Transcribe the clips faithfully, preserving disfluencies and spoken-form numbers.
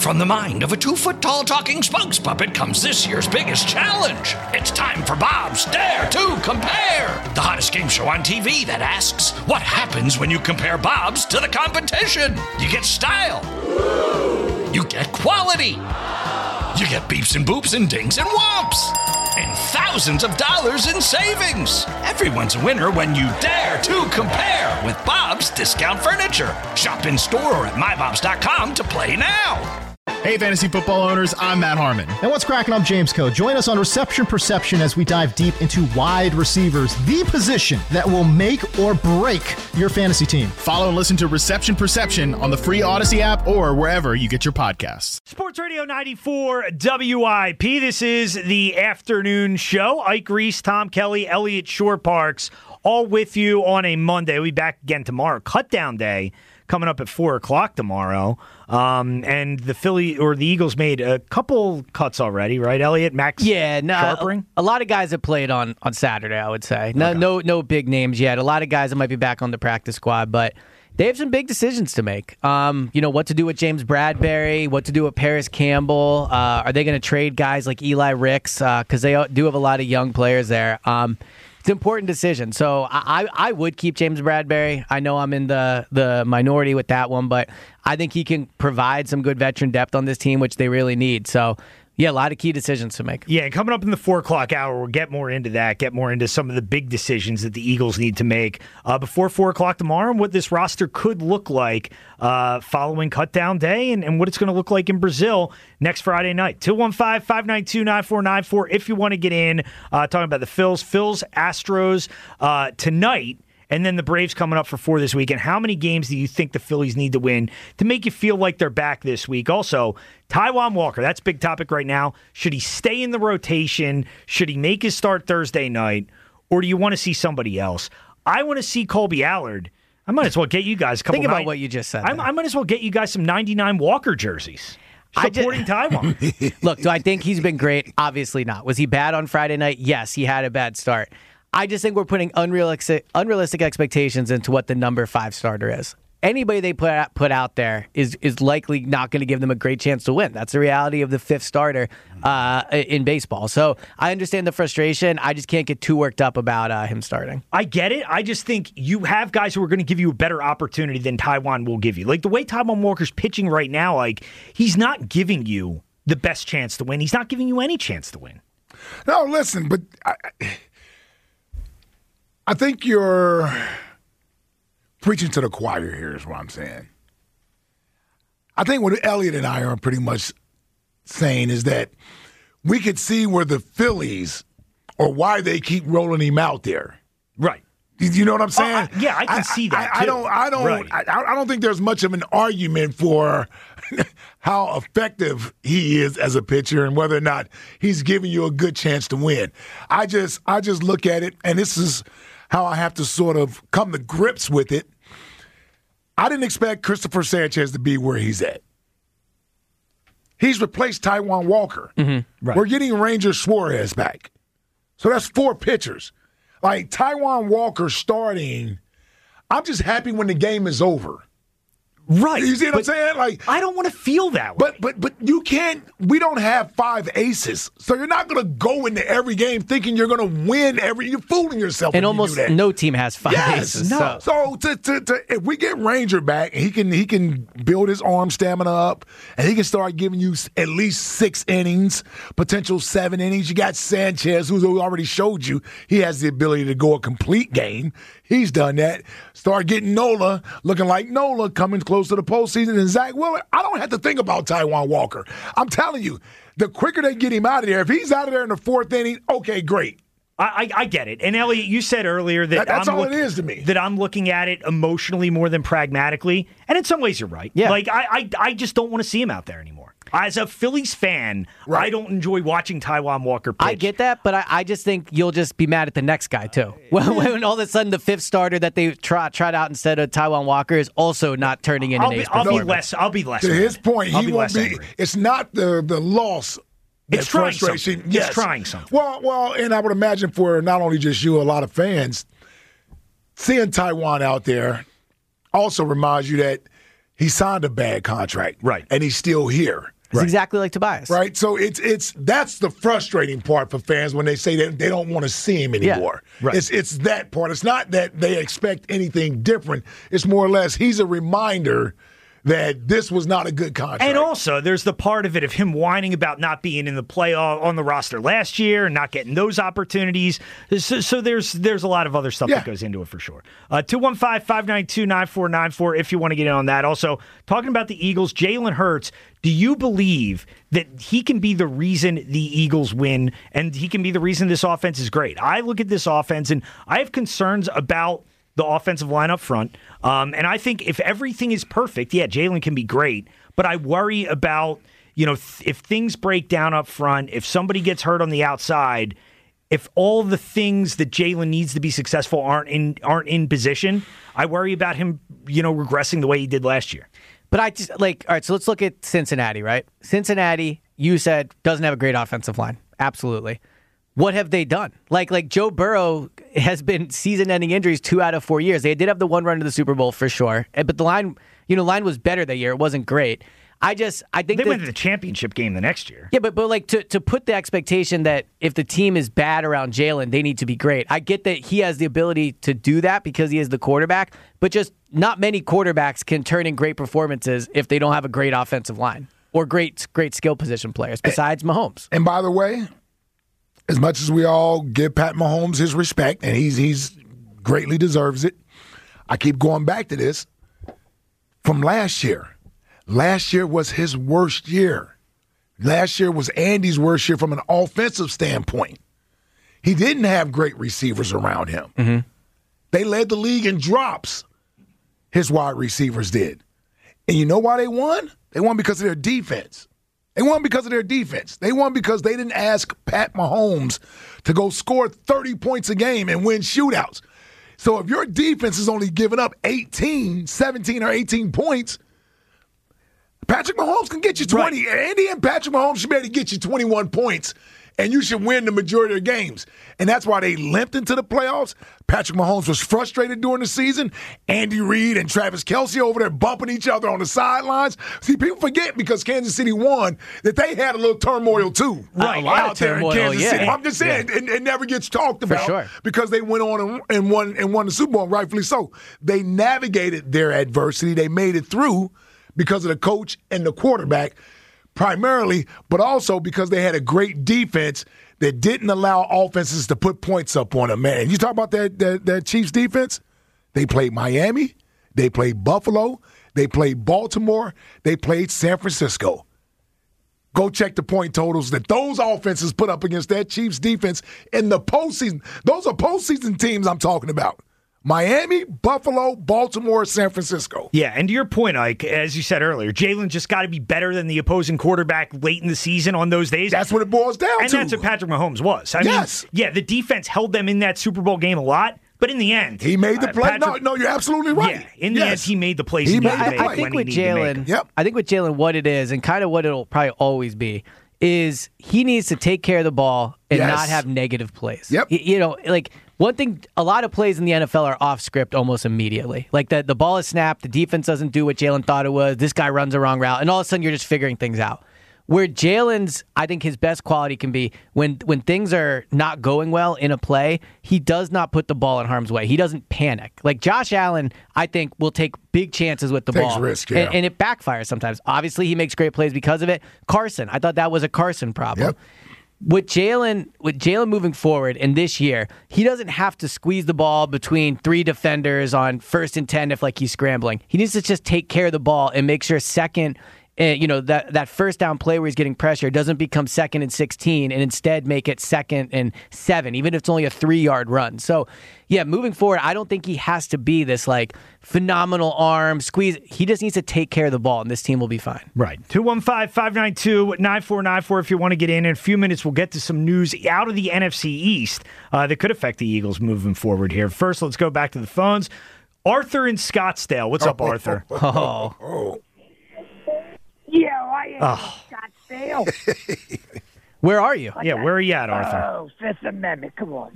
From the mind of a two-foot-tall talking spokes puppet comes this year's biggest challenge. It's time for Bob's Dare to Compare, the hottest game show on T V that asks, what happens when you compare Bob's to the competition? You get style. You get quality. You get beeps and boops and dings and whomps. And thousands of dollars in savings. Everyone's a winner when you dare to compare with Bob's Discount Furniture. Shop in store or at my bobs dot com to play now. Hey, fantasy football owners, I'm Matt Harmon. And what's cracking? I'm James Coe. Join us on Reception Perception as we dive deep into wide receivers, the position that will make or break your fantasy team. Follow and listen to Reception Perception on the free Odyssey app or wherever you get your podcasts. Sports Radio ninety-four W I P. This is the afternoon show. Ike Reese, Tom Kelly, Elliot Shore-Parks, all with you on a Monday. We'll be back again tomorrow. Cut down day coming up at four o'clock tomorrow. Um, and the Philly or the Eagles made a couple cuts already, right, Elliot? Max yeah, no, Sharpering? A, a lot of guys have played on, on Saturday, I would say. No, okay. no no big names yet. A lot of guys that might be back on the practice squad, but they have some big decisions to make. Um, you know, what to do with James Bradbury, what to do with Paris Campbell. Uh, are they going to trade guys like Eli Ricks? Because uh, they do have a lot of young players there. Um It's an important decision. So I, I would keep James Bradbury. I know I'm in the, the minority with that one, but I think he can provide some good veteran depth on this team, which they really need. So, yeah, a lot of key decisions to make. Yeah, coming up in the four o'clock hour, we'll get more into that, get more into some of the big decisions that the Eagles need to make uh, before four o'clock tomorrow and what this roster could look like uh, following cutdown day and, and what it's going to look like in Brazil next Friday night. two one five, five nine two, nine four nine four if you want to get in. Uh, talking about the Phils. Phils, Astros uh, tonight. And then the Braves coming up for four this week. And how many games do you think the Phillies need to win to make you feel like they're back this week? Also, Taijuan Walker, that's a big topic right now. Should he stay in the rotation? Should he make his start Thursday night? Or do you want to see somebody else? I want to see Colby Allard. I might as well get you guys a couple. Think about nine, what you just said. I, I might as well get you guys some ninety-nine Walker jerseys. Supporting Taijuan. Look, do I think he's been great? Obviously not. Was he bad on Friday night? Yes, he had a bad start. I just think we're putting unrealistic, unrealistic expectations into what the number five starter is. Anybody they put out, put out there is is likely not going to give them a great chance to win. That's the reality of the fifth starter uh, in baseball. So I understand the frustration. I just can't get too worked up about uh, him starting. I get it. I just think you have guys who are going to give you a better opportunity than Taijuan will give you. Like the way Taijuan Walker's pitching right now, like he's not giving you the best chance to win. He's not giving you any chance to win. No, listen, but I, I think you're preaching to the choir here is what I'm saying. I think what Elliot and I are pretty much saying is that we could see where the Phillies or why they keep rolling him out there. Right. You know what I'm saying? Uh, I, yeah, I can I, see that. I, I, I don't. I don't. Right. I, I don't think there's much of an argument for how effective he is as a pitcher and whether or not he's giving you a good chance to win. I just, I just look at it, and this is how I have to sort of come to grips with it. I didn't expect Christopher Sanchez to be where he's at. He's replaced Taijuan Walker. Mm-hmm. Right. We're getting Ranger Suarez back, so that's four pitchers. Like, Taijuan Walker starting, I'm just happy when the game is over. Right. You see what I'm saying? Like, I don't want to feel that way. But but but you can't – we don't have five aces. So you're not going to go into every game thinking you're going to win every – you're fooling yourself And when almost you do that. no team has five yes, aces. No. So, so to, to, to, if we get Ranger back, he can he can build his arm stamina up, and he can start giving you at least six innings, potential seven innings. You got Sanchez, who's already showed you he has the ability to go a complete game. He's done that. Start getting Nola, looking like Nola, coming close to the postseason. And Zach Wheeler, I don't have to think about Taijuan Walker. I'm telling you, the quicker they get him out of there, if he's out of there in the fourth inning, okay, great. I, I, I get it. And, Elliot, you said earlier that, that that's I'm all look, it is to me. That I'm looking at it emotionally more than pragmatically. And in some ways, you're right. Yeah. Like, I, I, I just don't want to see him out there anymore. As a Phillies fan, right. I don't enjoy watching Taijuan Walker pitch. I get that, but I, I just think you'll just be mad at the next guy, too. When, when all of a sudden the fifth starter that they try, tried out instead of Taijuan Walker is also not turning in I'll an be, ace I'll performance. be less. I'll be less. To mad. his point, I'll he be won't less be. angry. It's not the the loss. It's trying frustration. something. Yes. It's trying something. Well, well, and I would imagine for not only just you, a lot of fans, seeing Taijuan out there also reminds you that he signed a bad contract. Right. And he's still here. It's right. exactly like Tobias. Right? So it's it's that's the frustrating part for fans when they say that they don't want to see him anymore. Yeah. Right. It's it's that part. It's not that they expect anything different. It's more or less he's a reminder that this was not a good contract. And also, there's the part of it of him whining about not being in the playoff on the roster last year and not getting those opportunities. So, so there's there's a lot of other stuff yeah. that goes into it for sure. Uh, two one five, five nine two, nine four nine four if you want to get in on that. Also, talking about the Eagles, Jalen Hurts, do you believe that he can be the reason the Eagles win and he can be the reason this offense is great? I look at this offense and I have concerns about the offensive line up front. Um, and I think if everything is perfect, yeah, Jalen can be great. But I worry about, you know, th- if things break down up front, if somebody gets hurt on the outside, if all the things that Jalen needs to be successful aren't in aren't in position, I worry about him, you know, regressing the way he did last year. But I just, like, all right, so let's look at Cincinnati, right? Cincinnati, you said, doesn't have a great offensive line. Absolutely. What have they done? Like, like Joe Burrow has been season-ending injuries two out of four years. They did have the one run to the Super Bowl for sure, but the line, you know, line was better that year. It wasn't great. I just, I think they that, went to the championship game the next year. Yeah, but but like to to put the expectation that if the team is bad around Jalen, they need to be great. I get that he has the ability to do that because he is the quarterback, but just not many quarterbacks can turn in great performances if they don't have a great offensive line or great great skill position players besides and, Mahomes. And by the way, as much as we all give Pat Mahomes his respect, and he's he's greatly deserves it, I keep going back to this from last year. Last year was his worst year. Last year was Andy's worst year from an offensive standpoint. He didn't have great receivers around him. Mm-hmm. They led the league in drops, his wide receivers did. And you know why they won? They won because of their defense. They won because of their defense. They won because they didn't ask Pat Mahomes to go score thirty points a game and win shootouts. So if your defense is only giving up eighteen, seventeen, or eighteen points, Patrick Mahomes can get you twenty. Right. Andy and Patrick Mahomes should be able to get you twenty-one points, and you should win the majority of games. And that's why they limped into the playoffs. Patrick Mahomes was frustrated during the season. Andy Reid and Travis Kelce over there bumping each other on the sidelines. See, people forget because Kansas City won that they had a little turmoil too. Right, out there turmoil, in Kansas yeah. City. I'm just saying, yeah. it, it never gets talked about sure. because they went on and, and won and won the Super Bowl, rightfully so. They navigated their adversity. They made it through because of the coach and the quarterback primarily, but also because they had a great defense that didn't allow offenses to put points up on them. Man, you talk about that, that, that Chiefs defense? They played Miami. They played Buffalo. They played Baltimore. They played San Francisco. Go check the point totals that those offenses put up against that Chiefs defense in the postseason. Those are postseason teams I'm talking about. Miami, Buffalo, Baltimore, San Francisco. Yeah, and to your point, Ike, as you said earlier, Jalen just got to be better than the opposing quarterback late in the season on those days. That's what it boils down and to. And that's what Patrick Mahomes was. I yes. mean, yeah, the defense held them in that Super Bowl game a lot, but in the end, he made the uh, play. Patrick, no, no, you're absolutely right. Yeah, in the yes. end, he made the plays. He He made made the I, I think with Jalen, yep. I think with Jalen, what it is, and kind of what it'll probably always be, is he needs to take care of the ball and yes. not have negative plays. Yep. You, you know, like one thing, a lot of plays in the N F L are off script almost immediately. Like the, the ball is snapped, the defense doesn't do what Jalen thought it was, this guy runs a wrong route, and all of a sudden you're just figuring things out. Where Jalen's, I think his best quality can be when when things are not going well in a play, he does not put the ball in harm's way. He doesn't panic. Like Josh Allen, I think, will take big chances with the Takes ball. risk, yeah. and, and it backfires sometimes. Obviously, he makes great plays because of it. Carson, I thought that was a Carson problem. Yep. With Jalen, with Jalen moving forward in this year, he doesn't have to squeeze the ball between three defenders on first and ten if like he's scrambling. He needs to just take care of the ball and make sure second. And, you know, that, that first down play where he's getting pressure doesn't become second and sixteen and instead make it second and seven, even if it's only a three-yard run. So, yeah, moving forward, I don't think he has to be this, like, phenomenal arm, squeeze. He just needs to take care of the ball, and this team will be fine. Right. two one five, five nine two, nine four nine four if you want to get in. In a few minutes, we'll get to some news out of the N F C East uh, that could affect the Eagles moving forward here. First, let's go back to the phones. Arthur in Scottsdale. What's up, Arthur? Oh. oh. Yeah, I am Oh. Scottsdale. Where are you? Yeah, where are you at, Arthur? Oh, Fifth Amendment, come on.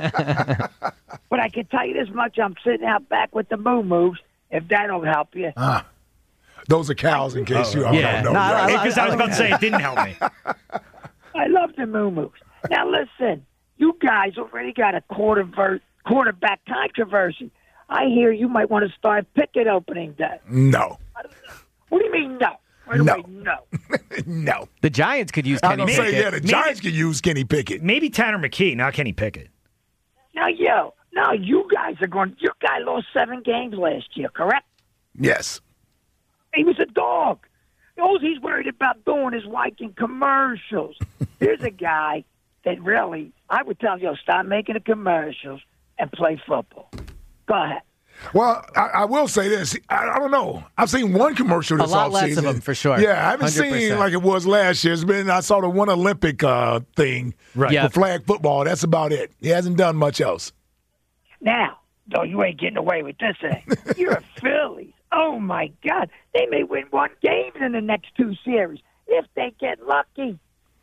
But I can tell you this much, I'm sitting out back with the moo moves, if that'll help you. Ah. Those are cows, in case Oh, you all yeah. don't know. No, right? Because I, I was about to say it didn't help me. I love the moo-moos. Now, listen, you guys already got a quarter ver- quarterback controversy. I hear you might want to start Pickett opening day. No. What do you mean, no? Right No. away, no. No. The Giants could use I'm Kenny going to say, Pickett. yeah, the Giants could use Kenny Pickett. Maybe Tanner McKee, not Kenny Pickett. Now, yo, now you guys are going, your guy lost seven games last year, correct? Yes. He was a dog. All he's worried about doing is liking commercials. Here's a guy that really, I would tell you, stop making the commercials and play football. Go ahead. Well, I, I will say this. I, I don't know. I've seen one commercial this A lot offseason. less of them, for sure. Yeah, I haven't one hundred percent. seen like it was last year. It's been, I saw the one Olympic uh, thing Right. Yeah. for flag football. That's about it. He hasn't done much else. Now, though, you ain't getting away with this thing. You're a Phillies. Oh, my God. They may win one game in the next two series if they get lucky.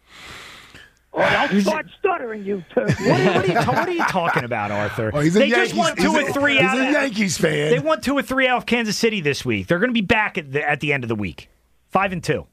Or don't start stuttering, you two. What are, what, are you ta- what are you talking about, Arthur? Oh, he's a they Yankees, just won two he's or a- three he's out. a of- Yankees fan. They won two or three out of Kansas City this week. They're going to be back at the at the end of the week, five and two.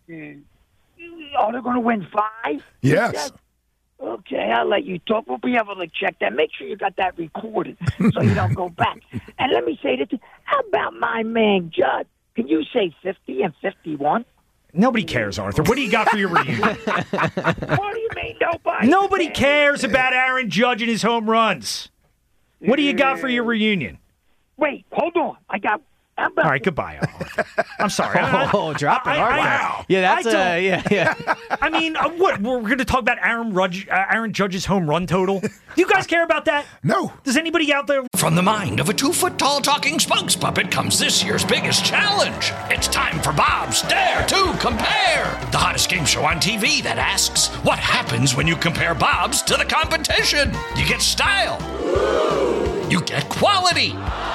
Oh, they're going to win five? Yes. Okay, I'll let you talk. We'll be able to check that. Make sure you got that recorded so you don't go back. And let me say this. How about my man, Judd? Can you say fifty and fifty-one? Nobody cares, Arthur. What do you got for your reunion? What do you mean nobody? Nobody cares about Aaron Judge and his home runs. What do you got for your reunion? Wait, hold on. I got. How about All right, goodbye, Arthur. I'm sorry. Oh, drop it. I- Arthur. I- Yeah, that's I uh, don't- yeah, yeah. I mean, uh, what? We're going to talk about Aaron, Rudge, uh, Aaron Judge's home run total? Do you guys care about that? No. Does anybody out there? From the mind of a two-foot-tall talking spokes puppet comes this year's biggest challenge. It's time for Bob's Dare to Compare, the hottest game show on T V that asks, what happens when you compare Bob's to the competition? You get style. You get quality.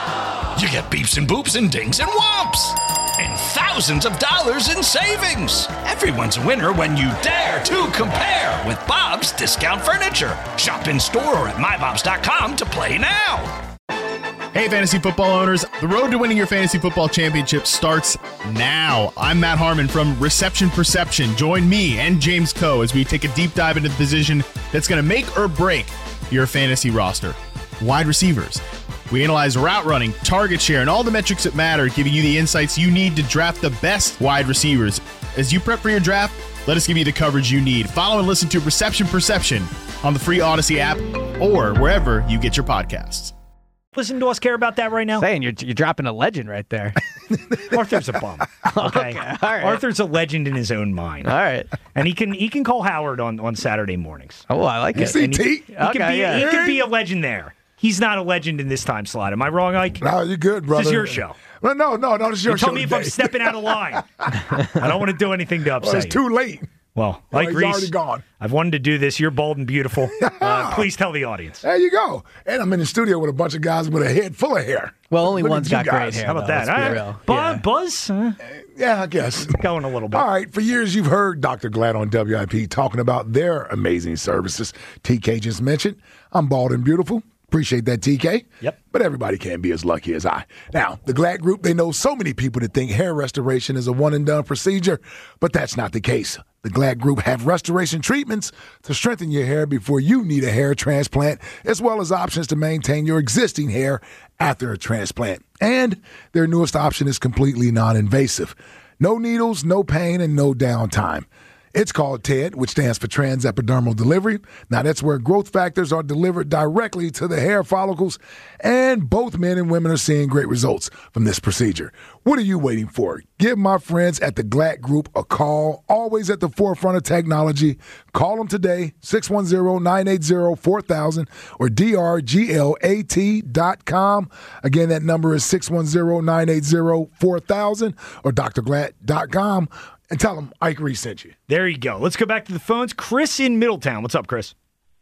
You get beeps and boops and dings and whomps. And thousands of dollars in savings. Everyone's a winner when you dare to compare with Bob's Discount Furniture. Shop in store or at my bobs dot com to play now. Hey, fantasy football owners, the road to winning your fantasy football championship starts now. I'm Matt Harmon from Reception Perception. Join me and James Coe as we take a deep dive into the position that's going to make or break your fantasy roster. Wide receivers. We analyze route running, target share, and all the metrics that matter, giving you the insights you need to draft the best wide receivers. As you prep for your draft, let us give you the coverage you need. Follow and listen to Reception Perception on the free Odyssey app or wherever you get your podcasts. Listen to us care about that right now? Saying you're you're dropping a legend right there. Arthur's a bum. Okay. Okay, all right. Arthur's a legend in his own mind. All right. And he can he can call Howard on, on Saturday mornings. Oh, I like You it. see, And he, T? he could Okay, be yeah. he could be a legend there. He's not a legend in this time slot. Am I wrong, Ike? No, you're good, brother. This is your show. No, no, no, no this is your You show tell me if I'm today. stepping out of line. I don't want to do anything to Well, upset it's you. too late. Well, Well, Ike he's Reese, already gone. I've wanted to do this. You're bold and beautiful. Uh, please tell the audience. There you go. And I'm in the studio with a bunch of guys with a head full of hair. Well, only Look at one's you got great guys. hair. How about though, that? let's be All right. real. Bu- Yeah. Buzz? Uh, Yeah, I guess. going a little bit. All right. For years, you've heard Doctor Glad on W I P talking about their amazing services. T K just mentioned, I'm bald and beautiful. Appreciate that, T K. Yep. But everybody can't be as lucky as I. Now, the Glad Group, they know so many people that think hair restoration is a one-and-done procedure, but that's not the case. The Glad Group have restoration treatments to strengthen your hair before you need a hair transplant, as well as options to maintain your existing hair after a transplant. And their newest option is completely non-invasive. No needles, no pain, and no downtime. It's called T E D, which stands for Transepidermal Delivery. Now, that's where growth factors are delivered directly to the hair follicles, and both men and women are seeing great results from this procedure. What are you waiting for? Give my friends at the Glad Group a call, always at the forefront of technology. Call them today, six one zero, nine eight zero, four thousand or D R G L A T dot com. Again, that number is six one zero, nine eight zero, four thousand or D R glad dot com. And tell them Ike Reese sent you. There you go. Let's go back to the phones. Chris in Middletown. What's up, Chris?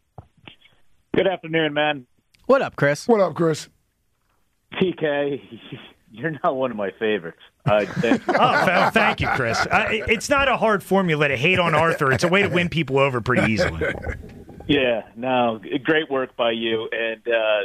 Good afternoon, man. What up, Chris? What up, Chris? T K, you're not one of my favorites. Uh, thanks. Oh, th- thank you, Chris. Uh, it- it's not a hard formula to hate on Arthur. It's a way to win people over pretty easily. Yeah, no, great work by you. And uh,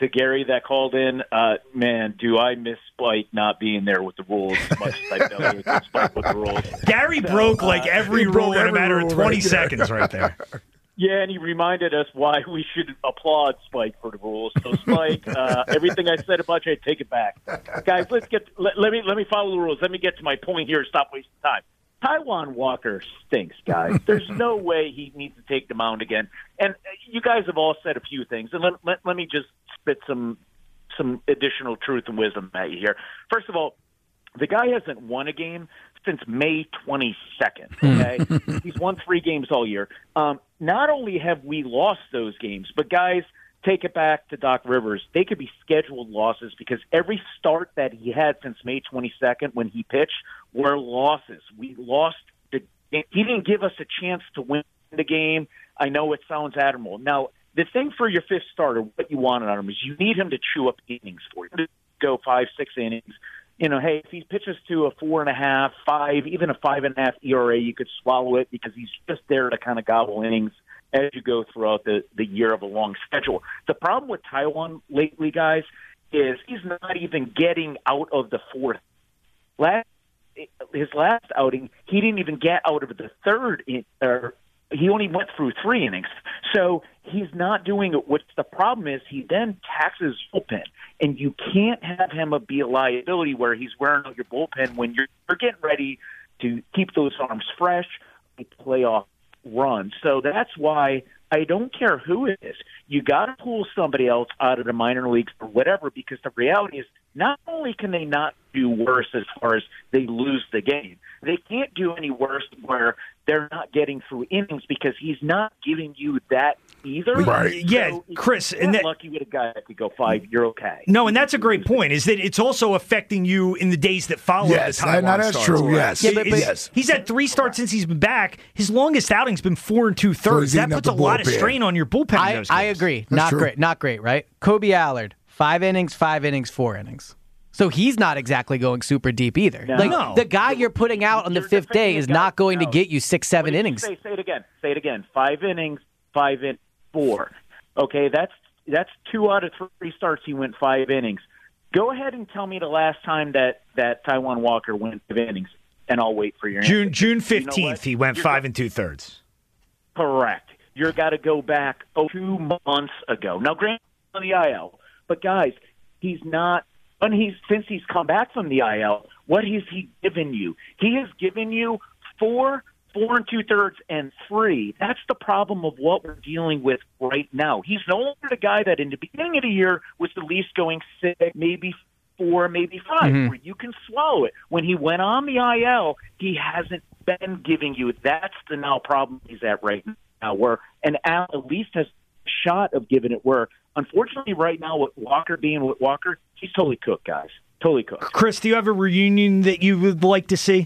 to Gary that called in, uh, man, do I miss Spike not being there with the rules as much as I know he miss Spike with the rules. Gary so, broke like every uh, rule in a matter of twenty right seconds right there. Yeah, and he reminded us why we should applaud Spike for the rules. So, Spike, uh, everything I said about you, I take it back. Guys, let's get let, let me let me follow the rules. Let me get to my point here. Stop wasting time. Taijuan Walker stinks, guys. There's no way he needs to take the mound again. And you guys have all said a few things, and let, let, let me just spit some some additional truth and wisdom at you here. First of all, the guy hasn't won a game since May twenty-second, okay? He's won three games all year. Um, not only have we lost those games, but guys, take it back to Doc Rivers. They could be scheduled losses because every start that he had since May twenty-second when he pitched were losses. We lost the game. He didn't give us a chance to win the game. I know it sounds admirable. Now, the thing for your fifth starter, what you want out of him is you need him to chew up innings for you, to go five, six innings. You know, hey, if he pitches to a four and a half, five, even a five and a half E R A, you could swallow it because he's just there to kind of gobble innings as you go throughout the, the year of a long schedule. The problem with Taijuan lately, guys, is he's not even getting out of the fourth. Last, his last outing, he didn't even get out of the third, in, or he only went through three innings. So he's not doing it. What's the problem is he then taxes bullpen, and you can't have him be a liability where he's wearing out your bullpen when you're, you're getting ready to keep those arms fresh and playoff run. So that's why I don't care who it is. You got to pull somebody else out of the minor leagues or whatever, because the reality is not only can they not do worse as far as they lose the game, they can't do any worse where they're not getting through innings because he's not giving you that either. Right. Yeah, so Chris. You're and that, lucky with a guy that could go five. You're okay. No, and that's a great point, is that it's also affecting you in the days that follow yes, the Taijuan that, that's starts. true, yes. Yeah, but, but yes. He's had three starts since he's been back. His longest outing's been four and two-thirds. So that puts a lot of strain on your bullpen. I, in those I games. agree. That's not true. great. Not great, right? Kobe Allard, five innings, five innings, four innings. So he's not exactly going super deep either. No. Like No. the guy you're putting out on the You're fifth defending day a is guy- not going no. to get you six, seven What did you innings. Say, say it again. Say it again. Five innings, five in four. Okay, that's that's two out of three starts. He went five innings. Go ahead and tell me the last time that that Taijuan Walker went five innings, and I'll wait for your June answer. June You know fifteenth, what? he went You're five go- and two-thirds. Correct. You're got to go back oh, two months ago. Now, granted, on the I L, but guys, he's not. When he's since he's come back from the I L, what has he given you? He has given you four, four and two thirds, and three. That's the problem of what we're dealing with right now. He's no longer the guy that in the beginning of the year was the least going six, maybe four, maybe five, Mhm. where you can swallow it. When he went on the I L, he hasn't been giving you. That's the now problem he's at right now, where an Al at least has a shot of giving it. Where unfortunately, right now, with Walker being with Walker, he's totally cooked, guys. Totally cooked. Chris, do you have a reunion that you would like to see?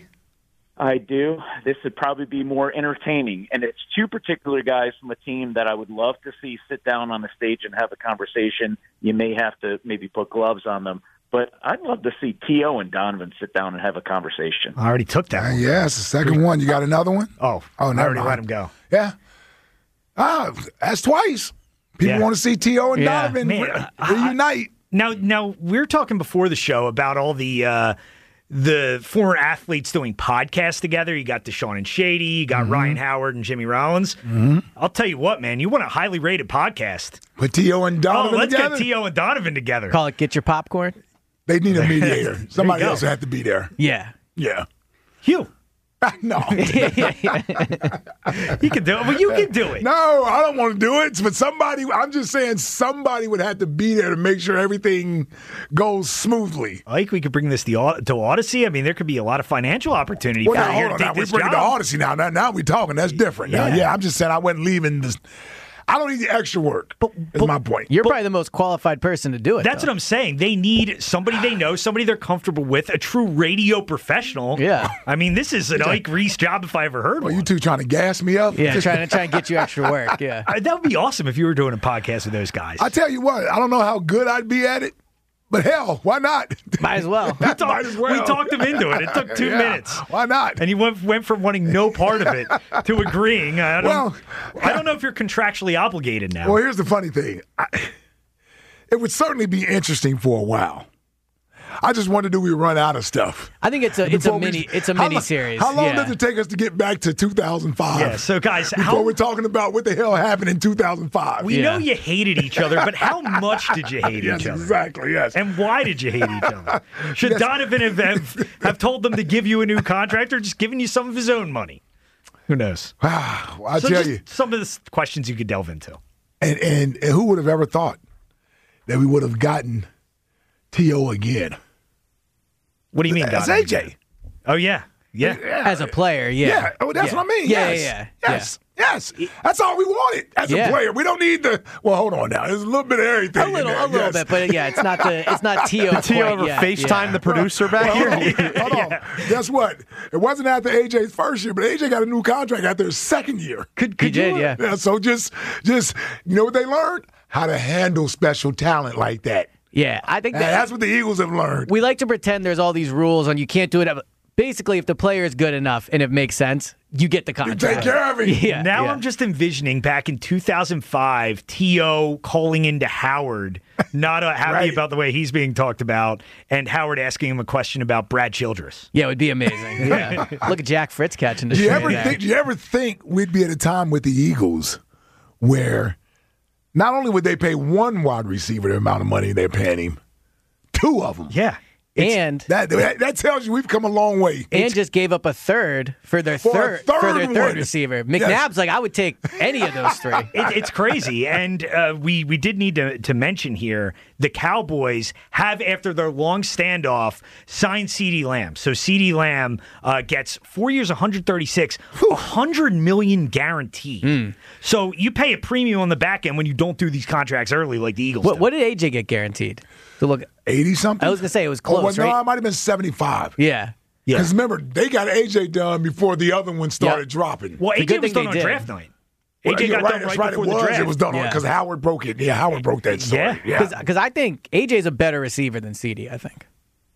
I do. This would probably be more entertaining. And it's two particular guys from a team that I would love to see sit down on the stage and have a conversation. You may have to maybe put gloves on them. But I'd love to see T O and Donovan sit down and have a conversation. I already took that Uh, one. yeah, it's the second one. You got another one? Oh, Oh, I never already mind. let him go. Yeah. Ah, that's twice. People Yeah. want to see T O and Yeah. Donovan Man, re- I- reunite. Now, now we were talking before the show about all the uh, the former athletes doing podcasts together. You got Deshaun and Shady, you got Mm-hmm. Ryan Howard and Jimmy Rollins. Mm-hmm. I'll tell you what, man, you want a highly rated podcast. Put T O and Oh, Donovan let's together. get T O and Donovan together. Call it Get Your Popcorn? They need a mediator. Somebody go. else will have to be there. Yeah. Yeah. Hugh, No. he can do it. Well, you can do it. No, I don't want to do it. But somebody, I'm just saying somebody would have to be there to make sure everything goes smoothly. I think we could bring this to, Au- to Odyssey. I mean, there could be a lot of financial opportunity Well, for now, you here hold to on. take Now, we this bring it to job. Odyssey now. Now, now we're talking. That's different. Now, Yeah. yeah, I'm just saying I wasn't leaving this. I don't need the extra work. Is my point. You're probably the most qualified person to do it. That's though. what I'm saying. They need somebody they know, somebody they're comfortable with, a true radio professional. Yeah. I mean, this is an Ike Reese job if I ever heard Well, one. you two trying to gas me up? Yeah, trying to try and get you extra work. Yeah. Uh, that would be awesome if you were doing a podcast with those guys. I tell you what, I don't know how good I'd be at it, but hell, why not? Might as well. we, talked, might as well. we talked him into it. It took two Yeah, minutes. Why not? And he went went from wanting no part of it to agreeing. I don't, Well, I don't know if you're contractually obligated now. Well, here's the funny thing. I, it would certainly be interesting for a while. I just wonder, do we run out of stuff? I think it's a it's a Before we- mini it's a how mini lo- series. How long yeah. does it take us to get back to two thousand five? Yeah, so guys, before how- we're talking about what the hell happened in two thousand five. We Yeah. know you hated each other, but how much did you hate yes, each other? exactly. Yes. And why did you hate each other? Should Yes. Donovan have, have, have told them to give you a new contract or just given you some of his own money? Who knows? Well, I So tell just you, some of the s- questions you could delve into. and, and and who would have ever thought that we would have gotten T O again? What do you mean, As Donovan? A J. Oh, yeah. Yeah. As a player, yeah. Yeah. Oh, that's yeah. what I mean. Yeah, yes. yeah, yeah. Yes. Yes. That's all we wanted as Yeah. a player. We don't need the. Well, hold on now. There's a little bit of everything. A in little, there. a little yes. bit, but yeah, it's not the, it's not T O. T O ever yet. FaceTime yeah. the producer back Well, here? hold on. Hold on. Guess what? It wasn't after A J's first year, but A J got a new contract after his second year. Could, He could you, did, yeah. Yeah, so just, just you know what they learned? How to handle special talent like that. Yeah, I think And that, that's what the Eagles have learned. we like to pretend there's all these rules and you can't do it. Basically, if the player is good enough and it makes sense, you get the You contract. take care of it. Yeah. Now yeah. I'm just envisioning back in two thousand five, T O calling into Howard, not uh, happy Right. about the way he's being talked about, and Howard asking him a question about Brad Childress. Yeah, it would be amazing. Yeah. Look at Jack Fritz catching the Do you stray ever there. think? Do you ever think we'd be at a time with the Eagles where not only would they pay one wide receiver the amount of money they're paying him, two of them? Yeah. and That that, that tells you we've come a long way. and just gave up a third for their For a third, third for their third one. receiver. Yes. McNabb's like, I would take any of those three. It, it's crazy, and uh, we we did need to, to mention here the Cowboys have, after their long standoff, signed CeeDee Lamb. So CeeDee Lamb uh, gets four years, one hundred thirty-six, one hundred million guaranteed. Hmm. So you pay a premium on the back end when you don't do these contracts early, like the Eagles. What, do. what did A J get guaranteed? To look, eighty something. I was gonna say it was Oh, well, close, no, right? it might have been seventy-five. Yeah. Yeah. Because remember, they got A J done before the other one started Yep. dropping. Well, The A J good was thing done they on did. draft night. Well, A J you're got right, done that's right right. before it was. the draft. It was done on Yeah. because Howard broke it. Yeah, Howard broke that story. Yeah. Yeah. Because I think A J's a better receiver than CeeDee, I think.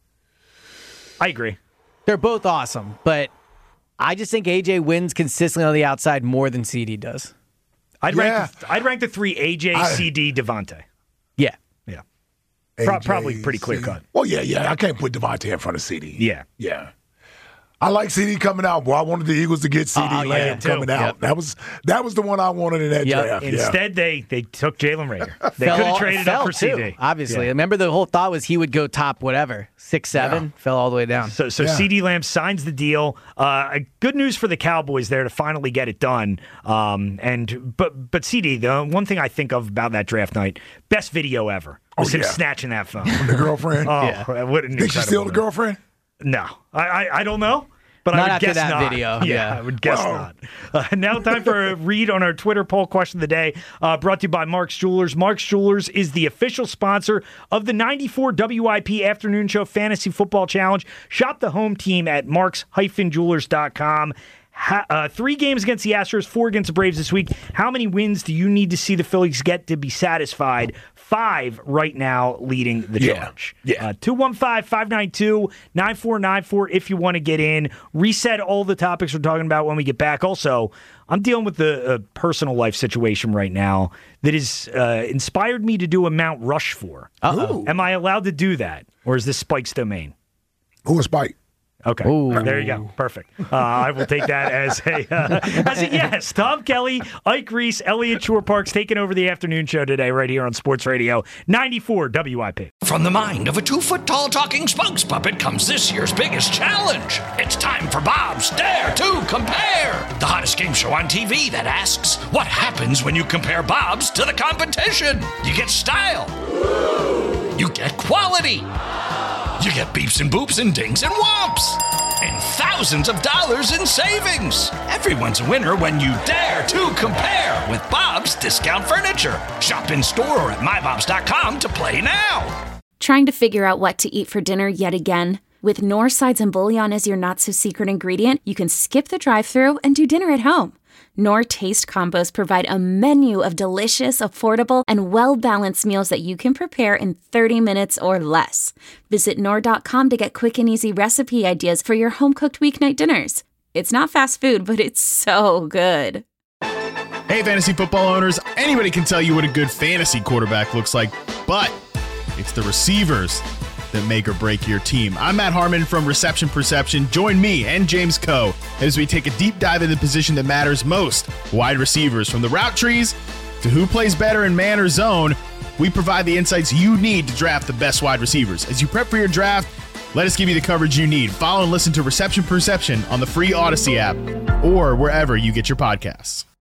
I agree. They're both awesome, but I just think A J wins consistently on the outside more than CeeDee does. I'd Yeah. rank the, I'd rank the three: A J, I- C D, Devontae. Yeah. Yeah, Pro- A J, probably pretty clear C D. cut. Well, yeah, yeah. I can't put Devontae in front of C D. Yeah. Yeah. I like C D coming out. Boy, I wanted the Eagles to get C D Oh, yeah, Lamb too. coming out. Yep. That was that was the one I wanted in that Yep. draft. Yeah. Instead, they they took Jalen Rager. They Fell could have all- traded fell up for too, C D. Obviously. Yeah. Remember the whole thought was he would go top whatever, six, seven, fell all the way down. So, so Yeah. CeeDee Lamb signs the deal. Uh, good news for the Cowboys there to finally get it done. Um, and but but C D, the one thing I think of about that draft night, best video ever was Oh, him yeah. snatching that phone. The girlfriend. Oh, Yeah. what an Think she's still the incredible- girlfriend? No, I, I I don't know. But Not I would after guess that not. video, Yeah, yeah. I would guess Whoa. not. Uh, now time for a read on our Twitter poll question of the day, uh, brought to you by Mark's Jewelers. Mark's Jewelers is the official sponsor of the ninety-four W I P Afternoon Show Fantasy Football Challenge. Shop the home team at marks dash jewelers dot com. Ha- uh, three games against the Astros, four against the Braves this week. How many wins do you need to see the Phillies get to be satisfied? Five right now leading the Yeah. charge. Yeah. Uh, two one five, five nine two, nine four nine four if you want to get in. Reset all the topics we're talking about when we get back. Also, I'm dealing with a, a personal life situation right now that has uh, inspired me to do a Mount Rushmore. Uh-oh. Am I allowed to do that? Or is this Spike's domain? Who was Spike? Okay, Ooh. there you go. Perfect. Uh, I will take that as a uh, as a yes. Tom Kelly, Ike Reese, Elliot Shore Parks taking over the afternoon show today right here on Sports Radio ninety-four W I P. From the mind of a two-foot-tall talking spokes puppet comes this year's biggest challenge. It's time for Bob's Dare to Compare, the hottest game show on T V that asks, what happens when you compare Bob's to the competition? You get style. You get quality. You get beeps and boops and dings and whomps. And thousands of dollars in savings. Everyone's a winner when you dare to compare with Bob's Discount Furniture. Shop in store or at my bobs dot com to play now. Trying to figure out what to eat for dinner yet again? With Knorr sides and bouillon as your not-so-secret ingredient, you can skip the drive-thru and do dinner at home. Knorr Taste Combos provide a menu of delicious, affordable, and well-balanced meals that you can prepare in thirty minutes or less. Visit Knorr dot com to get quick and easy recipe ideas for your home-cooked weeknight dinners. It's not fast food, but it's so good. Hey, fantasy football owners, anybody can tell you what a good fantasy quarterback looks like, but it's the receivers that make or break your team. I'm Matt Harmon from Reception Perception. Join me and James Coe as we take a deep dive into the position that matters most, wide receivers. From the route trees to who plays better in man or zone, we provide the insights you need to draft the best wide receivers. As you prep for your draft, let us give you the coverage you need. Follow and listen to Reception Perception on the free Odyssey app or wherever you get your podcasts.